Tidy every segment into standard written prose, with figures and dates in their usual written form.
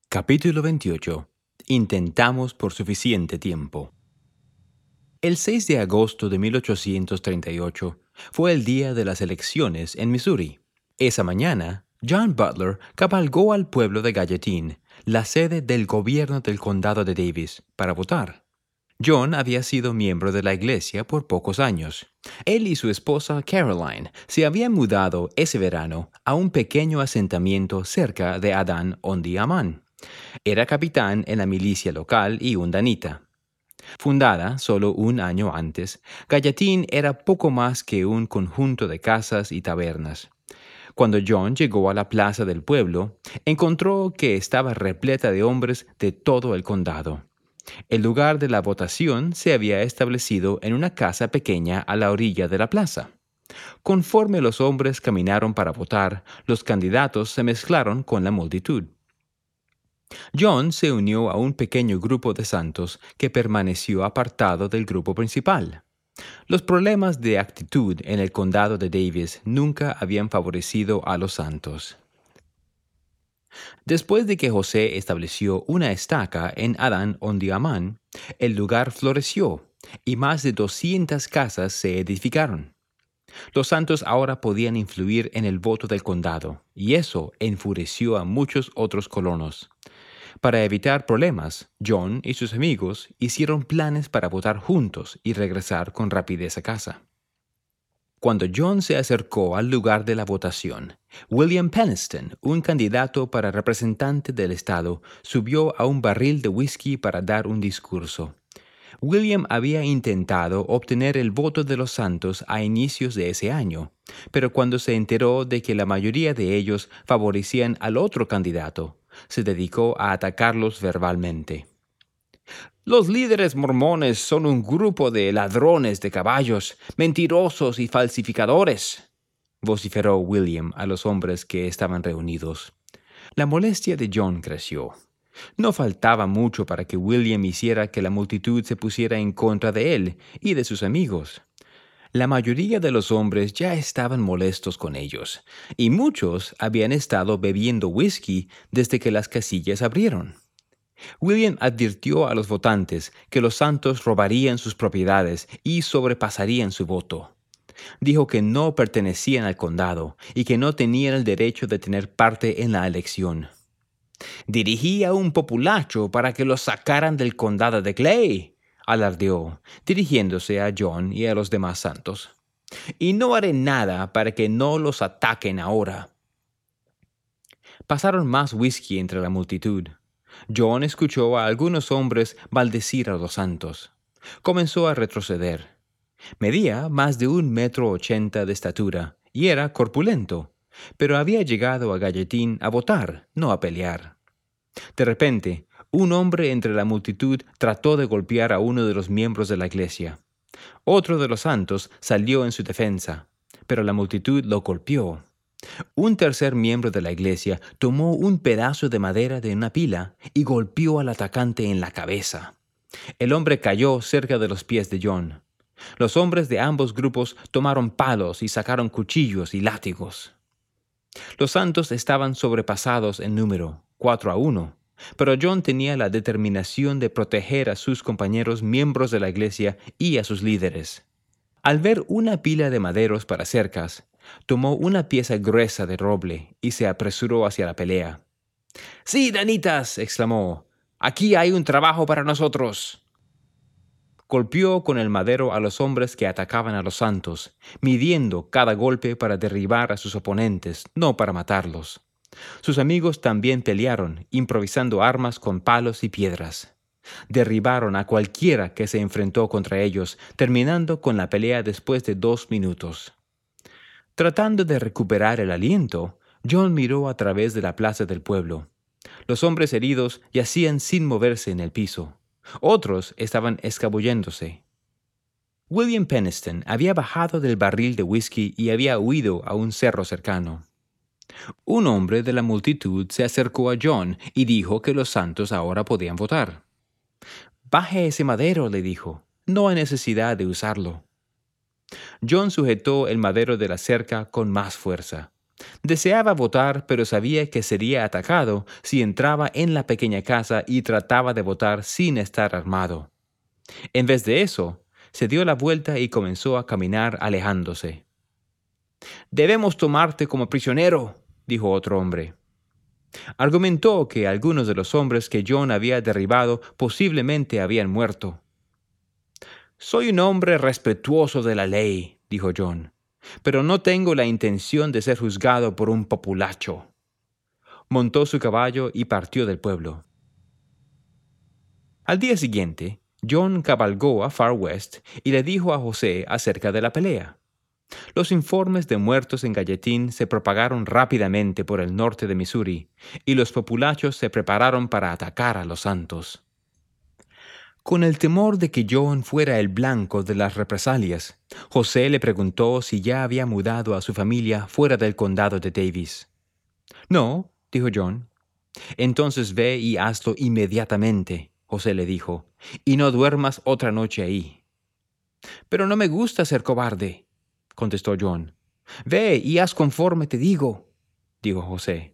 Capítulo 28. Intentamos por suficiente tiempo. El 6 de agosto de 1838 fue el día de las elecciones en Missouri. Esa mañana, John Butler cabalgó al pueblo de Gallatin, la sede del gobierno del condado de Davis, para votar. John había sido miembro de la iglesia por pocos años. Él y su esposa Caroline se habían mudado ese verano a un pequeño asentamiento cerca de Adán-on-the-Amman. Era capitán en la milicia local y un danita. Fundada solo un año antes, Gallatin era poco más que un conjunto de casas y tabernas. Cuando John llegó a la plaza del pueblo, encontró que estaba repleta de hombres de todo el condado. El lugar de la votación se había establecido en una casa pequeña a la orilla de la plaza. Conforme los hombres caminaron para votar, los candidatos se mezclaron con la multitud. John se unió a un pequeño grupo de santos que permaneció apartado del grupo principal. Los problemas de actitud en el condado de Davis nunca habían favorecido a los santos. Después de que José estableció una estaca en Adán-on-the-Amman, el lugar floreció y más de 200 casas se edificaron. Los santos ahora podían influir en el voto del condado, y eso enfureció a muchos otros colonos. Para evitar problemas, John y sus amigos hicieron planes para votar juntos y regresar con rapidez a casa. Cuando John se acercó al lugar de la votación, William Peniston, un candidato para representante del estado, subió a un barril de whisky para dar un discurso. William había intentado obtener el voto de los santos a inicios de ese año, pero cuando se enteró de que la mayoría de ellos favorecían al otro candidato, se dedicó a atacarlos verbalmente. «Los líderes mormones son un grupo de ladrones de caballos, mentirosos y falsificadores», vociferó William a los hombres que estaban reunidos. La molestia de John creció. No faltaba mucho para que William hiciera que la multitud se pusiera en contra de él y de sus amigos. La mayoría de los hombres ya estaban molestos con ellos, y muchos habían estado bebiendo whisky desde que las casillas abrieron. William advirtió a los votantes que los santos robarían sus propiedades y sobrepasarían su voto. Dijo que no pertenecían al condado y que no tenían el derecho de tener parte en la elección. «Dirigí a un populacho para que los sacaran del condado de Clay», alardeó, dirigiéndose a John y a los demás santos. «Y no haré nada para que no los ataquen ahora». Pasaron más whisky entre la multitud. John escuchó a algunos hombres maldecir a los santos. Comenzó a retroceder. Medía más de 1,80 m de estatura y era corpulento, pero había llegado a Gallatin a votar, no a pelear. De repente, un hombre entre la multitud trató de golpear a uno de los miembros de la iglesia. Otro de los santos salió en su defensa, pero la multitud lo golpeó. Un tercer miembro de la iglesia tomó un pedazo de madera de una pila y golpeó al atacante en la cabeza. El hombre cayó cerca de los pies de John. Los hombres de ambos grupos tomaron palos y sacaron cuchillos y látigos. Los santos estaban sobrepasados en número, 4-1, pero John tenía la determinación de proteger a sus compañeros miembros de la iglesia y a sus líderes. Al ver una pila de maderos para cercas, tomó una pieza gruesa de roble y se apresuró hacia la pelea. «¡Sí, danitas!», exclamó. «Aquí hay un trabajo para nosotros». Golpeó con el madero a los hombres que atacaban a los santos, midiendo cada golpe para derribar a sus oponentes, no para matarlos. Sus amigos también pelearon, improvisando armas con palos y piedras. Derribaron a cualquiera que se enfrentó contra ellos, terminando con la pelea después de 2 minutos. Tratando de recuperar el aliento, John miró a través de la plaza del pueblo. Los hombres heridos yacían sin moverse en el piso. Otros estaban escabulléndose. William Peniston había bajado del barril de whisky y había huido a un cerro cercano. Un hombre de la multitud se acercó a John y dijo que los santos ahora podían votar. «Baje ese madero», le dijo. «No hay necesidad de usarlo». John sujetó el madero de la cerca con más fuerza. Deseaba votar, pero sabía que sería atacado si entraba en la pequeña casa y trataba de votar sin estar armado. En vez de eso, se dio la vuelta y comenzó a caminar alejándose. «Debemos tomarte como prisionero», dijo otro hombre. Argumentó que algunos de los hombres que John había derribado posiblemente habían muerto. «Soy un hombre respetuoso de la ley», dijo John, «pero no tengo la intención de ser juzgado por un populacho». Montó su caballo y partió del pueblo. Al día siguiente, John cabalgó a Far West y le dijo a José acerca de la pelea. Los informes de muertos en Gallatin se propagaron rápidamente por el norte de Missouri, y los populachos se prepararon para atacar a los santos. Con el temor de que John fuera el blanco de las represalias, José le preguntó si ya había mudado a su familia fuera del condado de Davis. «No», dijo John. «Entonces ve y hazlo inmediatamente», José le dijo, «y no duermas otra noche ahí». «Pero no me gusta ser cobarde», contestó John. «Ve y haz conforme te digo», dijo José.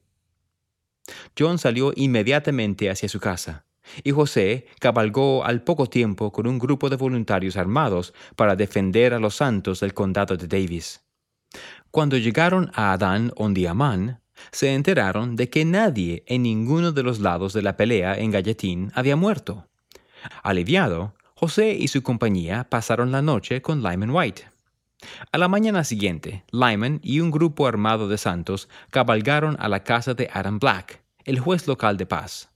John salió inmediatamente hacia su casa, y José cabalgó al poco tiempo con un grupo de voluntarios armados para defender a los santos del condado de Davis. Cuando llegaron a Adán-Ondiamán, se enteraron de que nadie en ninguno de los lados de la pelea en Gallatin había muerto. Aliviado, José y su compañía pasaron la noche con Lyman White. A la mañana siguiente, Lyman y un grupo armado de santos cabalgaron a la casa de Adam Black, el juez local de paz.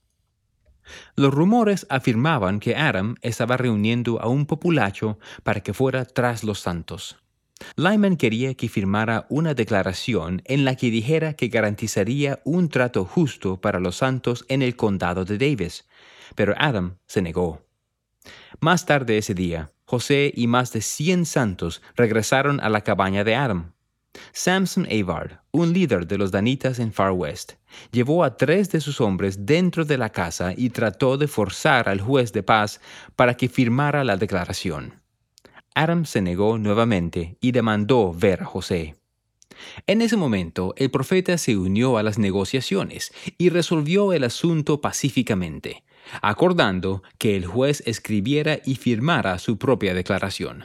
Los rumores afirmaban que Adam estaba reuniendo a un populacho para que fuera tras los santos. Lyman quería que firmara una declaración en la que dijera que garantizaría un trato justo para los santos en el condado de Davis, pero Adam se negó. Más tarde ese día, José y más de 100 santos regresaron a la cabaña de Adam. Samson Avard, un líder de los danitas en Far West, llevó a 3 de sus hombres dentro de la casa y trató de forzar al juez de paz para que firmara la declaración. Adam se negó nuevamente y demandó ver a José. En ese momento, el profeta se unió a las negociaciones y resolvió el asunto pacíficamente, acordando que el juez escribiera y firmara su propia declaración.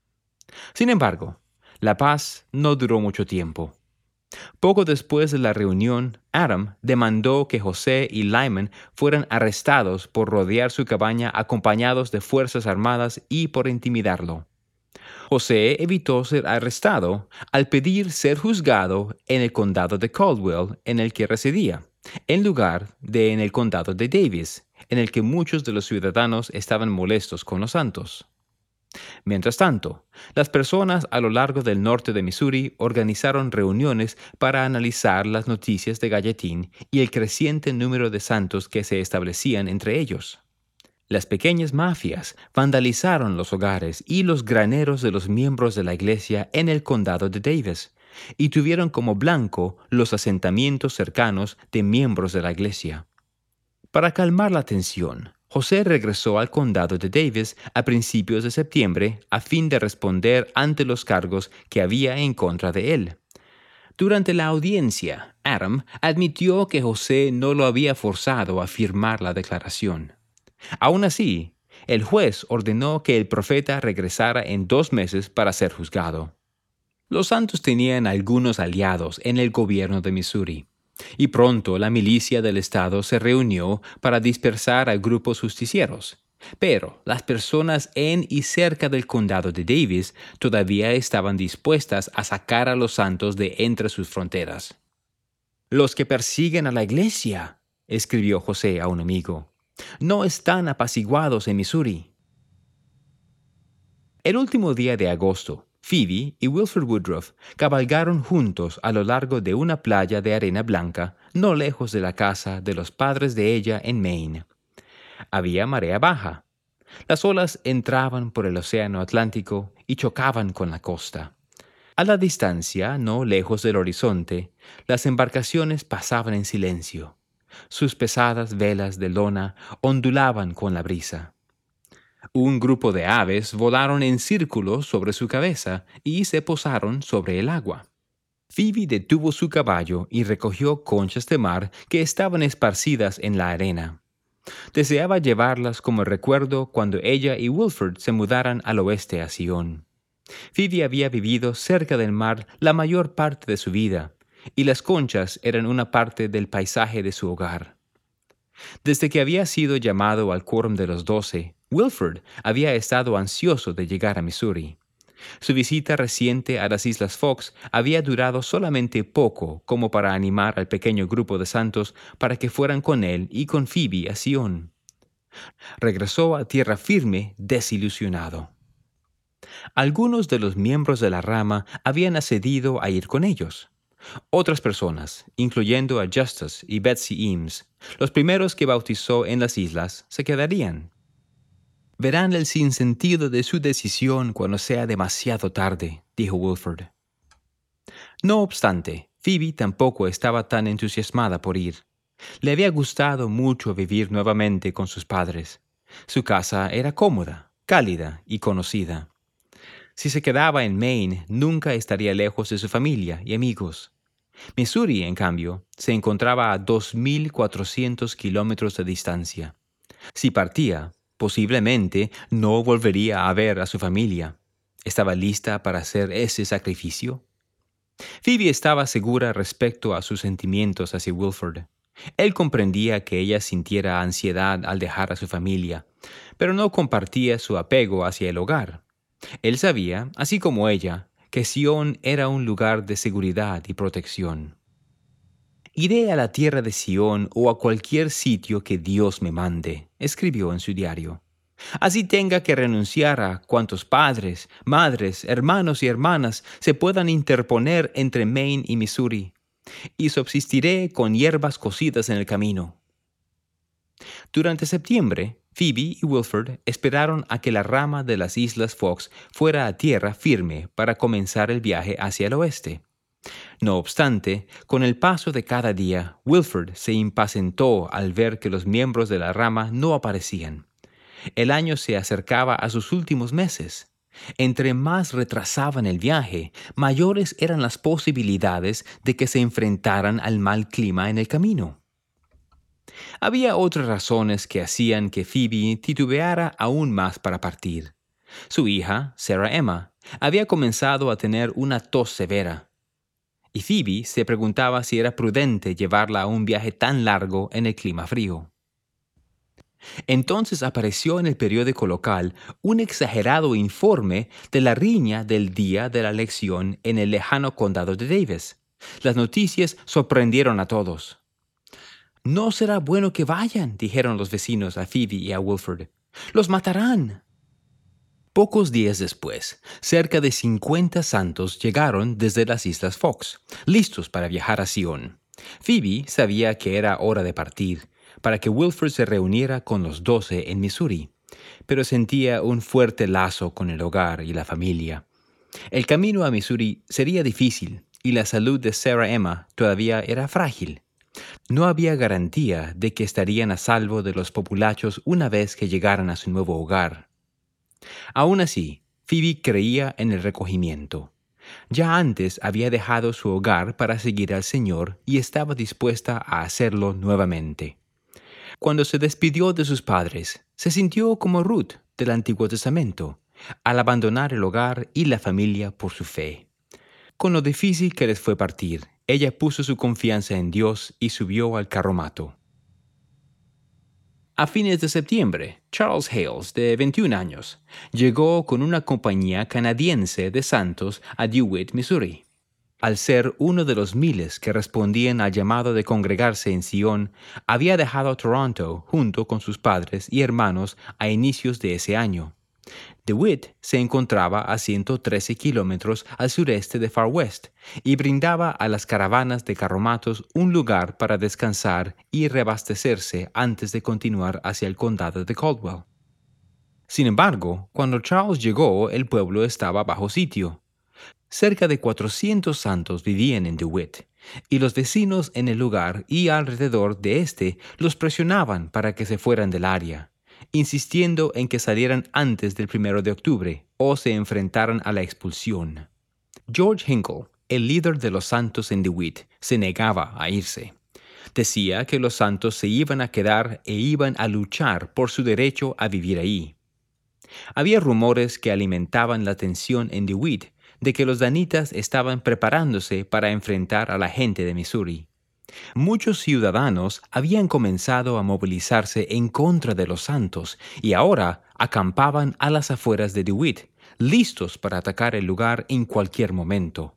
Sin embargo, la paz no duró mucho tiempo. Poco después de la reunión, Adam demandó que José y Lyman fueran arrestados por rodear su cabaña acompañados de fuerzas armadas y por intimidarlo. José evitó ser arrestado al pedir ser juzgado en el condado de Caldwell, en el que residía, en lugar de en el condado de Davis, en el que muchos de los ciudadanos estaban molestos con los santos. Mientras tanto, las personas a lo largo del norte de Missouri organizaron reuniones para analizar las noticias de Gallatin y el creciente número de santos que se establecían entre ellos. Las pequeñas mafias vandalizaron los hogares y los graneros de los miembros de la iglesia en el condado de Davis y tuvieron como blanco los asentamientos cercanos de miembros de la iglesia. Para calmar la tensión, José regresó al condado de Davis a principios de septiembre a fin de responder ante los cargos que había en contra de él. Durante la audiencia, Adam admitió que José no lo había forzado a firmar la declaración. Aún así, el juez ordenó que el profeta regresara en 2 meses para ser juzgado. Los santos tenían algunos aliados en el gobierno de Missouri, y pronto la milicia del estado se reunió para dispersar a grupos justicieros. Pero las personas en y cerca del condado de Davis todavía estaban dispuestas a sacar a los santos de entre sus fronteras. «Los que persiguen a la iglesia», escribió José a un amigo, «no están apaciguados en Missouri». El último día de agosto, Phoebe y Wilford Woodruff cabalgaron juntos a lo largo de una playa de arena blanca no lejos de la casa de los padres de ella en Maine. Había marea baja. Las olas entraban por el océano Atlántico y chocaban con la costa. A la distancia, no lejos del horizonte, las embarcaciones pasaban en silencio. Sus pesadas velas de lona ondulaban con la brisa. Un grupo de aves volaron en círculos sobre su cabeza y se posaron sobre el agua. Phoebe detuvo su caballo y recogió conchas de mar que estaban esparcidas en la arena. Deseaba llevarlas como recuerdo cuando ella y Wilford se mudaran al oeste a Sion. Phoebe había vivido cerca del mar la mayor parte de su vida, y las conchas eran una parte del paisaje de su hogar. Desde que había sido llamado al quórum de los 12, Wilford había estado ansioso de llegar a Missouri. Su visita reciente a las Islas Fox había durado solamente poco como para animar al pequeño grupo de santos para que fueran con él y con Phoebe a Sion. Regresó a tierra firme desilusionado. Algunos de los miembros de la rama habían accedido a ir con ellos. Otras personas, incluyendo a Justus y Betsy Eames, los primeros que bautizó en las islas, se quedarían. Verán el sinsentido de su decisión cuando sea demasiado tarde, dijo Wilford. No obstante, Phoebe tampoco estaba tan entusiasmada por ir. Le había gustado mucho vivir nuevamente con sus padres. Su casa era cómoda, cálida y conocida. Si se quedaba en Maine, nunca estaría lejos de su familia y amigos. Missouri, en cambio, se encontraba a 2.400 kilómetros de distancia. Si partía, posiblemente no volvería a ver a su familia. ¿Estaba lista para hacer ese sacrificio? Phoebe estaba segura respecto a sus sentimientos hacia Wilford. Él comprendía que ella sintiera ansiedad al dejar a su familia, pero no compartía su apego hacia el hogar. Él sabía, así como ella, que Sion era un lugar de seguridad y protección. «Iré a la tierra de Sion o a cualquier sitio que Dios me mande», escribió en su diario. «Así tenga que renunciar a cuantos padres, madres, hermanos y hermanas se puedan interponer entre Maine y Missouri, y subsistiré con hierbas cocidas en el camino». Durante septiembre, Phoebe y Wilford esperaron a que la rama de las Islas Fox fuera a tierra firme para comenzar el viaje hacia el oeste. No obstante, con el paso de cada día, Wilford se impacientó al ver que los miembros de la rama no aparecían. El año se acercaba a sus últimos meses. Entre más retrasaban el viaje, mayores eran las posibilidades de que se enfrentaran al mal clima en el camino. Había otras razones que hacían que Phoebe titubeara aún más para partir. Su hija, Sarah Emma, había comenzado a tener una tos severa, y Phoebe se preguntaba si era prudente llevarla a un viaje tan largo en el clima frío. Entonces apareció en el periódico local un exagerado informe de la riña del día de la elección en el lejano condado de Davis. Las noticias sorprendieron a todos. «No será bueno que vayan», dijeron los vecinos a Phoebe y a Wilford. «Los matarán». Pocos días después, cerca de 50 santos llegaron desde las Islas Fox, listos para viajar a Sion. Phoebe sabía que era hora de partir, para que Wilford se reuniera con los 12 en Missouri, pero sentía un fuerte lazo con el hogar y la familia. El camino a Missouri sería difícil, y la salud de Sarah Emma todavía era frágil. No había garantía de que estarían a salvo de los populachos una vez que llegaran a su nuevo hogar. Aún así, Phoebe creía en el recogimiento. Ya antes había dejado su hogar para seguir al Señor y estaba dispuesta a hacerlo nuevamente. Cuando se despidió de sus padres, se sintió como Ruth del Antiguo Testamento, al abandonar el hogar y la familia por su fe. Con lo difícil que les fue partir, ella puso su confianza en Dios y subió al carromato. A fines de septiembre, Charles Hales, de 21 años, llegó con una compañía canadiense de santos a DeWitt, Missouri. Al ser uno de los miles que respondían al llamado de congregarse en Sion, había dejado Toronto junto con sus padres y hermanos a inicios de ese año. DeWitt se encontraba a 113 kilómetros al sureste de Far West y brindaba a las caravanas de carromatos un lugar para descansar y reabastecerse antes de continuar hacia el condado de Caldwell. Sin embargo, cuando Charles llegó, el pueblo estaba bajo sitio. Cerca de 400 santos vivían en DeWitt, y los vecinos en el lugar y alrededor de este los presionaban para que se fueran del área, insistiendo en que salieran antes del 1 de octubre o se enfrentaran a la expulsión. George Hinkle, el líder de los santos en DeWitt, se negaba a irse. Decía que los santos se iban a quedar e iban a luchar por su derecho a vivir ahí. Había rumores que alimentaban la tensión en DeWitt de que los danitas estaban preparándose para enfrentar a la gente de Missouri. Muchos ciudadanos habían comenzado a movilizarse en contra de los santos y ahora acampaban a las afueras de DeWitt, listos para atacar el lugar en cualquier momento.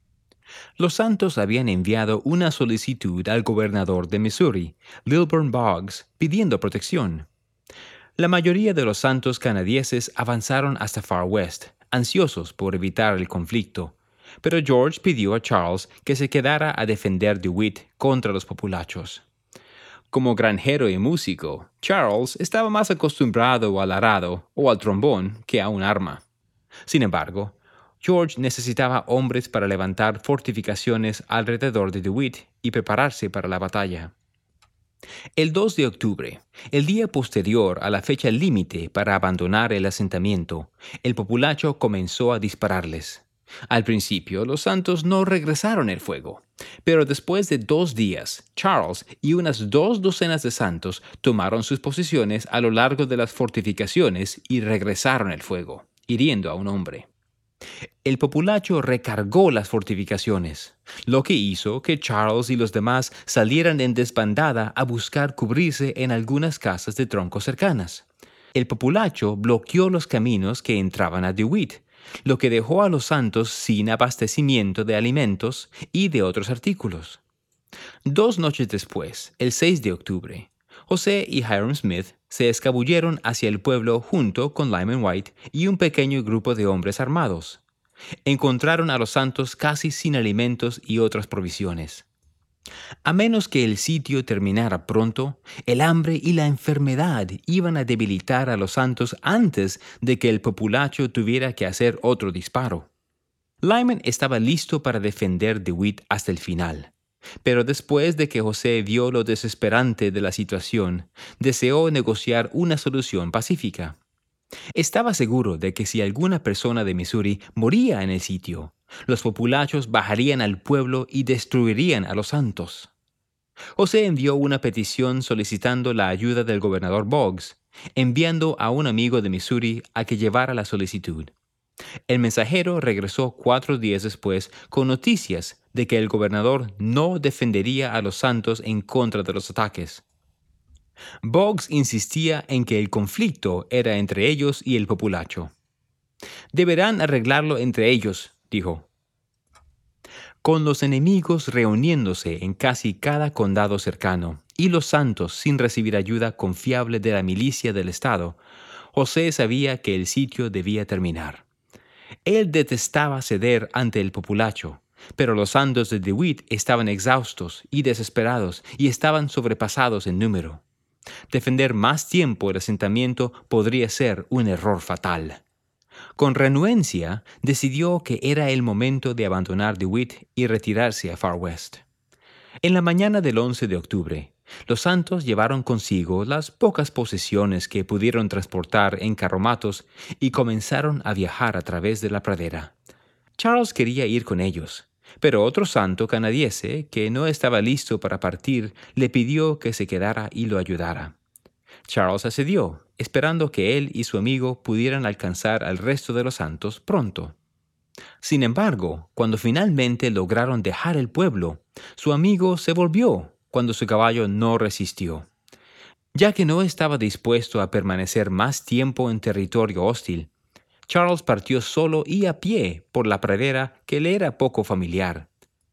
Los santos habían enviado una solicitud al gobernador de Missouri, Lilburn Boggs, pidiendo protección. La mayoría de los santos canadienses avanzaron hasta Far West, ansiosos por evitar el conflicto, pero George pidió a Charles que se quedara a defender DeWitt contra los populachos. Como granjero y músico, Charles estaba más acostumbrado al arado o al trombón que a un arma. Sin embargo, George necesitaba hombres para levantar fortificaciones alrededor de DeWitt y prepararse para la batalla. El 2 de octubre, el día posterior a la fecha límite para abandonar el asentamiento, el populacho comenzó a dispararles. Al principio, los santos no regresaron el fuego, pero después de 2 días, Charles y unas 2 docenas de santos tomaron sus posiciones a lo largo de las fortificaciones y regresaron el fuego, hiriendo a un hombre. El populacho recargó las fortificaciones, lo que hizo que Charles y los demás salieran en desbandada a buscar cubrirse en algunas casas de troncos cercanas. El populacho bloqueó los caminos que entraban a DeWitt, lo que dejó a los santos sin abastecimiento de alimentos y de otros artículos. 2 noches después, el 6 de octubre, José y Hiram Smith se escabulleron hacia el pueblo junto con Lyman White y un pequeño grupo de hombres armados. Encontraron a los santos casi sin alimentos y otras provisiones. A menos que el sitio terminara pronto, el hambre y la enfermedad iban a debilitar a los santos antes de que el populacho tuviera que hacer otro disparo. Lyman estaba listo para defender DeWitt hasta el final. Pero después de que José vio lo desesperante de la situación, deseó negociar una solución pacífica. Estaba seguro de que si alguna persona de Missouri moría en el sitio, los populachos bajarían al pueblo y destruirían a los santos. José envió una petición solicitando la ayuda del gobernador Boggs, enviando a un amigo de Missouri a que llevara la solicitud. El mensajero regresó 4 días después con noticias de que el gobernador no defendería a los santos en contra de los ataques. Boggs insistía en que el conflicto era entre ellos y el populacho. «Deberán arreglarlo entre ellos», dijo. Con los enemigos reuniéndose en casi cada condado cercano y los santos sin recibir ayuda confiable de la milicia del estado, José sabía que el sitio debía terminar. Él detestaba ceder ante el populacho, pero los santos de DeWitt estaban exhaustos y desesperados y estaban sobrepasados en número. Defender más tiempo el asentamiento podría ser un error fatal. Con renuencia, decidió que era el momento de abandonar DeWitt y retirarse a Far West. En la mañana del 11 de octubre, los santos llevaron consigo las pocas posesiones que pudieron transportar en carromatos y comenzaron a viajar a través de la pradera. Charles quería ir con ellos, pero otro santo canadiense, que no estaba listo para partir, le pidió que se quedara y lo ayudara. Charles accedió, esperando que él y su amigo pudieran alcanzar al resto de los santos pronto. Sin embargo, cuando finalmente lograron dejar el pueblo, su amigo se volvió cuando su caballo no resistió. Ya que no estaba dispuesto a permanecer más tiempo en territorio hostil, Charles partió solo y a pie por la pradera que le era poco familiar.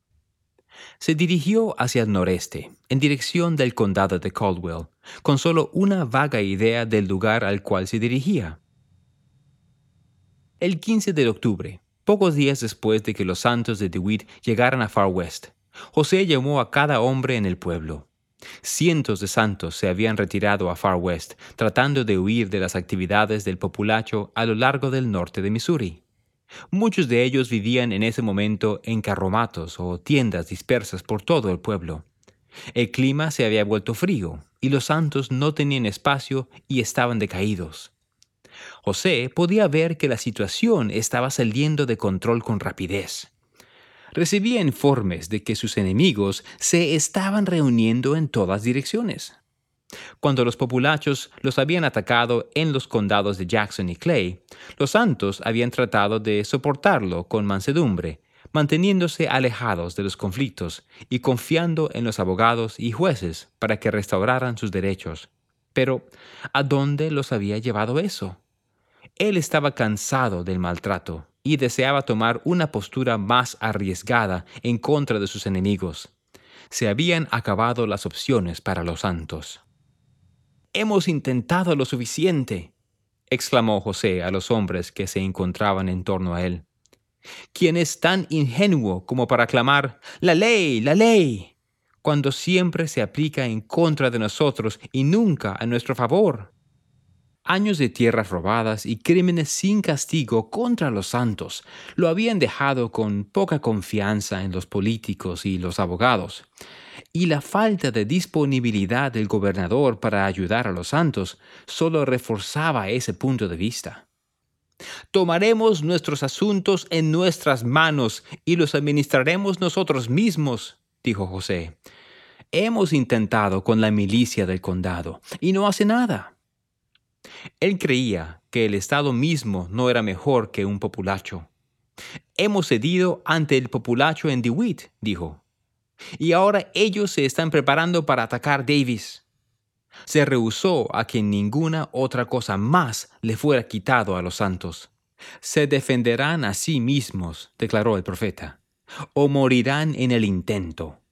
Se dirigió hacia el noreste, en dirección del condado de Caldwell, con solo una vaga idea del lugar al cual se dirigía. El 15 de octubre, pocos días después de que los santos de DeWitt llegaran a Far West, José llamó a cada hombre en el pueblo. Cientos de santos se habían retirado a Far West, tratando de huir de las actividades del populacho a lo largo del norte de Missouri. Muchos de ellos vivían en ese momento en carromatos o tiendas dispersas por todo el pueblo. El clima se había vuelto frío y los santos no tenían espacio y estaban decaídos. José podía ver que la situación estaba saliendo de control con rapidez. recibía informes de que sus enemigos se estaban reuniendo en todas direcciones. Cuando los populachos los habían atacado en los condados de Jackson y Clay, los santos habían tratado de soportarlo con mansedumbre, manteniéndose alejados de los conflictos y confiando en los abogados y jueces para que restauraran sus derechos. Pero, ¿a dónde los había llevado eso? Él estaba cansado del maltrato y deseaba tomar una postura más arriesgada en contra de sus enemigos. Se habían acabado las opciones para los santos. «Hemos intentado lo suficiente», exclamó José a los hombres que se encontraban en torno a él. «¿Quién es tan ingenuo como para clamar ¡La ley, la ley!», cuando siempre se aplica en contra de nosotros y nunca a nuestro favor? Años de tierras robadas y crímenes sin castigo contra los santos lo habían dejado con poca confianza en los políticos y los abogados, y la falta de disponibilidad del gobernador para ayudar a los santos solo reforzaba ese punto de vista. «Tomaremos nuestros asuntos en nuestras manos y los administraremos nosotros mismos», dijo José. «Hemos intentado con la milicia del condado y no hace nada». Él creía que el Estado mismo no era mejor que un populacho. «Hemos cedido ante el populacho en DeWitt», dijo, «y ahora ellos se están preparando para atacar Davis». Se rehusó a que ninguna otra cosa más le fuera quitado a los santos. «Se defenderán a sí mismos», declaró el profeta, «o morirán en el intento».